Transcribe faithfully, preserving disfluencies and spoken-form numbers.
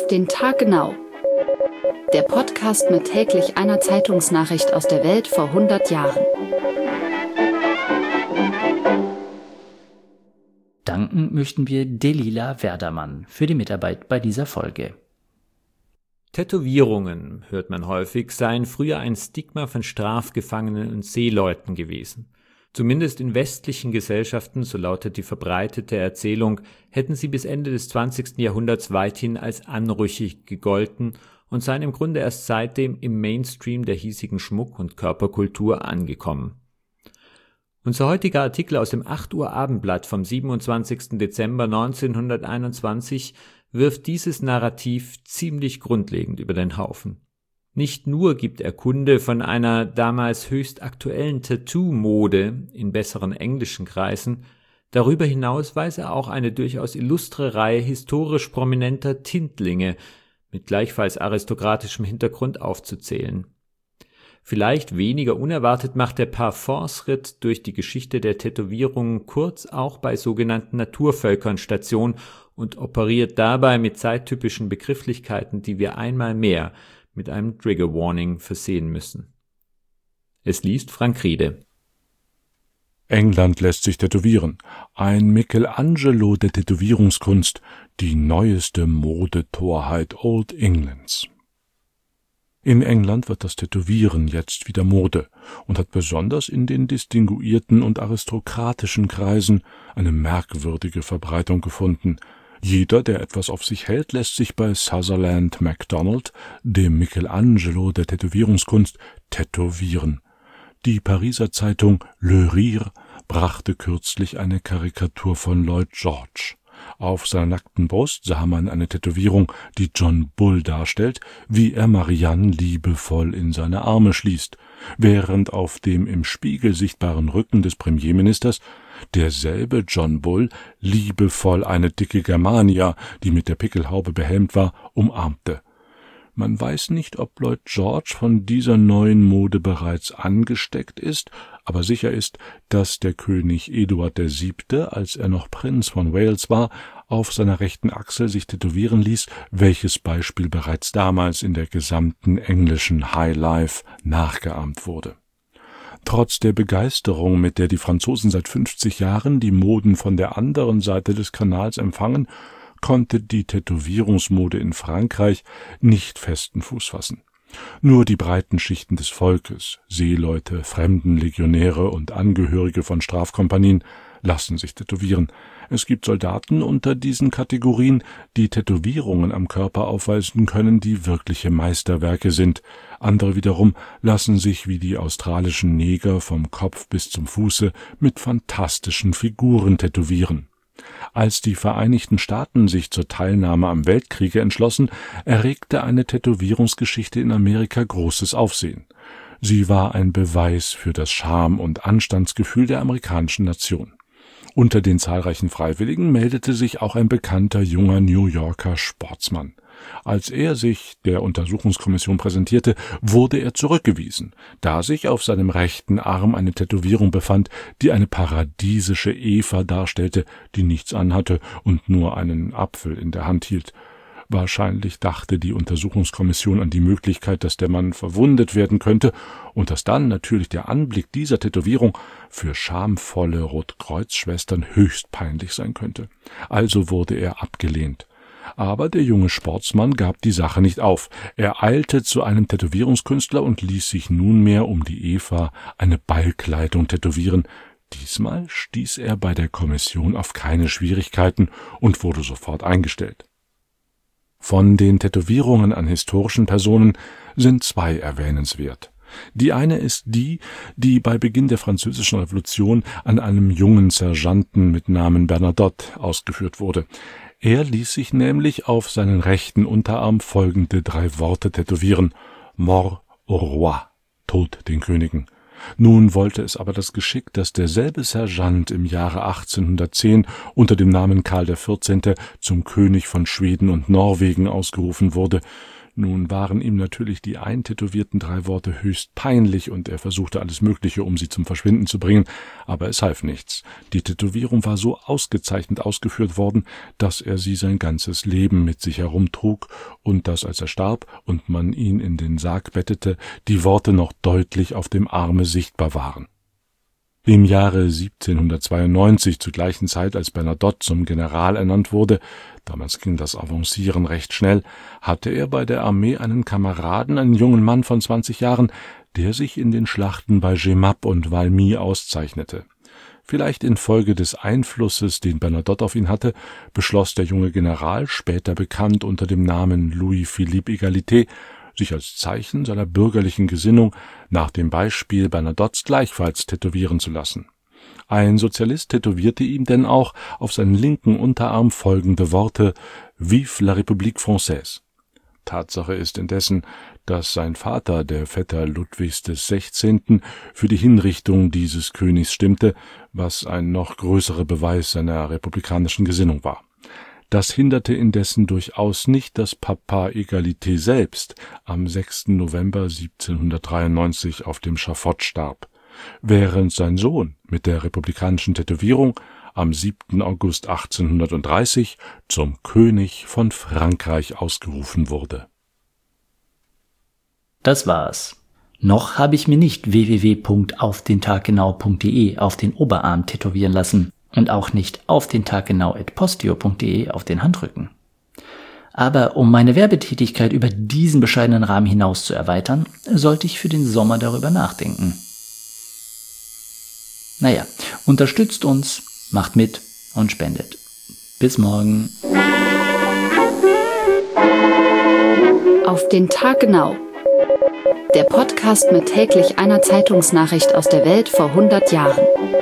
Auf den Tag genau. Der Podcast mit täglich einer Zeitungsnachricht aus der Welt vor hundert Jahren. Danken möchten wir Delila Werdermann für die Mitarbeit bei dieser Folge. Tätowierungen, hört man häufig, seien früher ein Stigma von Strafgefangenen und Seeleuten gewesen. Zumindest in westlichen Gesellschaften, so lautet die verbreitete Erzählung, hätten sie bis Ende des zwanzigsten Jahrhunderts weithin als anrüchig gegolten und seien im Grunde erst seitdem im Mainstream der hiesigen Schmuck- und Körperkultur angekommen. Unser heutiger Artikel aus dem acht Uhr Abendblatt vom siebenundzwanzigsten Dezember neunzehnhunderteinundzwanzig wirft dieses Narrativ ziemlich grundlegend über den Haufen. Nicht nur gibt er Kunde von einer damals höchst aktuellen Tattoo-Mode in besseren englischen Kreisen, darüber hinaus weiß er auch eine durchaus illustre Reihe historisch prominenter Tintlinge mit gleichfalls aristokratischem Hintergrund aufzuzählen. Vielleicht weniger unerwartet macht der Parforce-Ritt durch die Geschichte der Tätowierungen kurz auch bei sogenannten Naturvölkern Station und operiert dabei mit zeittypischen Begrifflichkeiten, die wir einmal mehr mit einem Trigger Warning versehen müssen. Es liest Frank Riede. England lässt sich tätowieren. Ein Michelangelo der Tätowierungskunst, die neueste Modetorheit Old Englands. In England wird das Tätowieren jetzt wieder Mode und hat besonders in den distinguierten und aristokratischen Kreisen eine merkwürdige Verbreitung gefunden. Jeder, der etwas auf sich hält, lässt sich bei Sutherland MacDonald, dem Michelangelo der Tätowierungskunst, tätowieren. Die Pariser Zeitung Le Rire brachte kürzlich eine Karikatur von Lloyd George. Auf seiner nackten Brust sah man eine Tätowierung, die John Bull darstellt, wie er Marianne liebevoll in seine Arme schließt, während auf dem im Spiegel sichtbaren Rücken des Premierministers derselbe John Bull liebevoll eine dicke Germania, die mit der Pickelhaube behelmt war, umarmte. Man weiß nicht, ob Lloyd George von dieser neuen Mode bereits angesteckt ist, aber sicher ist, dass der König Eduard der Siebte, als er noch Prinz von Wales war, auf seiner rechten Achsel sich tätowieren ließ, welches Beispiel bereits damals in der gesamten englischen High Life nachgeahmt wurde. Trotz der Begeisterung, mit der die Franzosen seit fünfzig Jahren die Moden von der anderen Seite des Kanals empfangen, konnte die Tätowierungsmode in Frankreich nicht festen Fuß fassen. Nur die breiten Schichten des Volkes, Seeleute, Fremdenlegionäre und Angehörige von Strafkompanien lassen sich tätowieren. Es gibt Soldaten unter diesen Kategorien, die Tätowierungen am Körper aufweisen können, die wirkliche Meisterwerke sind. Andere wiederum lassen sich wie die australischen Neger vom Kopf bis zum Fuße mit fantastischen Figuren tätowieren. Als die Vereinigten Staaten sich zur Teilnahme am Weltkriege entschlossen, erregte eine Tätowierungsgeschichte in Amerika großes Aufsehen. Sie war ein Beweis für das Scham- und Anstandsgefühl der amerikanischen Nation. Unter den zahlreichen Freiwilligen meldete sich auch ein bekannter junger New Yorker Sportsmann. Als er sich der Untersuchungskommission präsentierte, wurde er zurückgewiesen, da sich auf seinem rechten Arm eine Tätowierung befand, die eine paradiesische Eva darstellte, die nichts anhatte und nur einen Apfel in der Hand hielt. Wahrscheinlich dachte die Untersuchungskommission an die Möglichkeit, dass der Mann verwundet werden könnte und dass dann natürlich der Anblick dieser Tätowierung für schamvolle Rotkreuzschwestern höchst peinlich sein könnte. Also wurde er abgelehnt. Aber der junge Sportsmann gab die Sache nicht auf. Er eilte zu einem Tätowierungskünstler und ließ sich nunmehr um die Eva eine Ballkleidung tätowieren. Diesmal stieß er bei der Kommission auf keine Schwierigkeiten und wurde sofort eingestellt. Von den Tätowierungen an historischen Personen sind zwei erwähnenswert. Die eine ist die, die bei Beginn der Französischen Revolution an einem jungen Sergeanten mit Namen Bernadotte ausgeführt wurde. Er ließ sich nämlich auf seinen rechten Unterarm folgende drei Worte tätowieren: Mort au roi, Tod den Königen. Nun wollte es aber das Geschick, dass derselbe Sergeant im Jahre achtzehnhundertzehn unter dem Namen Karl der Vierzehnte zum König von Schweden und Norwegen ausgerufen wurde. Nun waren ihm natürlich die eintätowierten drei Worte höchst peinlich und er versuchte alles Mögliche, um sie zum Verschwinden zu bringen, aber es half nichts. Die Tätowierung war so ausgezeichnet ausgeführt worden, dass er sie sein ganzes Leben mit sich herumtrug und dass, als er starb und man ihn in den Sarg bettete, die Worte noch deutlich auf dem Arme sichtbar waren. Im Jahre siebzehnhundertzweiundneunzig, zur gleichen Zeit als Bernadotte zum General ernannt wurde, damals ging das Avancieren recht schnell, hatte er bei der Armee einen Kameraden, einen jungen Mann von zwanzig Jahren, der sich in den Schlachten bei Jemappes und Valmy auszeichnete. Vielleicht infolge des Einflusses, den Bernadotte auf ihn hatte, beschloss der junge General, später bekannt unter dem Namen Louis-Philippe Égalité, sich als Zeichen seiner bürgerlichen Gesinnung nach dem Beispiel Bernadottes gleichfalls tätowieren zu lassen. Ein Sozialist tätowierte ihm denn auch auf seinen linken Unterarm folgende Worte: »Vive la République française«. Tatsache ist indessen, dass sein Vater, der Vetter Ludwigs des Sechzehnten, für die Hinrichtung dieses Königs stimmte, was ein noch größerer Beweis seiner republikanischen Gesinnung war. Das hinderte indessen durchaus nicht, dass Papa Égalité selbst am sechsten November siebzehnhundertdreiundneunzig auf dem Schafott starb, während sein Sohn mit der republikanischen Tätowierung am siebten August achtzehnhundertdreißig zum König von Frankreich ausgerufen wurde. Das war's. Noch habe ich mir nicht w w w punkt auf den tag genau punkt de auf den Oberarm tätowieren lassen. Und auch nicht auf den Tag genau at posteo punkt de auf den Handrücken. Aber um meine Werbetätigkeit über diesen bescheidenen Rahmen hinaus zu erweitern, sollte ich für den Sommer darüber nachdenken. Naja, unterstützt uns, macht mit und spendet. Bis morgen. Auf den Tag genau. Der Podcast mit täglich einer Zeitungsnachricht aus der Welt vor hundert Jahren.